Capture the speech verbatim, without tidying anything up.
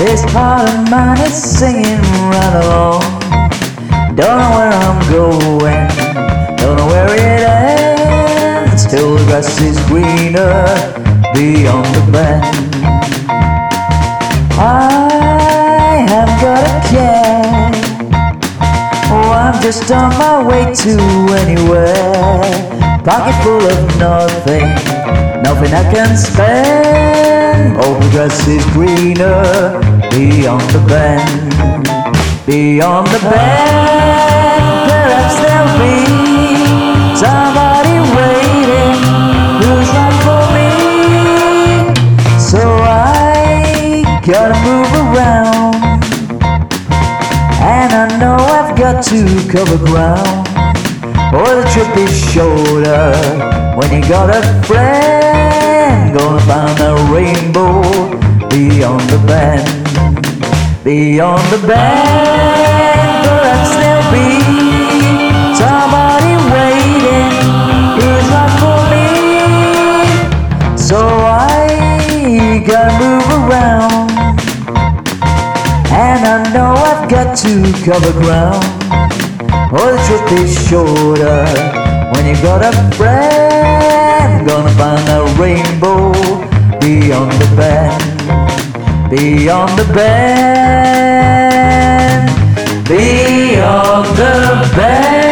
This heart of mine is singing right along. Don't know where I'm going, don't know where it ends. Still the grass is greener beyond the bend. I haven't got a care. Oh, I'm just on my way to anywhere. Pocket full of nothing, nothing I can spend. Oh, the grass is greener beyond the bend. Beyond the bend, perhaps there'll be somebody waiting who's right for me. So I gotta move around, and I know I've got to cover ground. Oh, the trip is shorter when you got a friend. Gonna find a rainbow beyond the bend. Beyond the bend, perhaps there'll be somebody waiting who's right for me. So I gotta move around, and I know I've got to cover ground. Oh, the trip is shorter when you got a friend. Gonna find a rainbow beyond the bend. Beyond the bend, beyond the bend.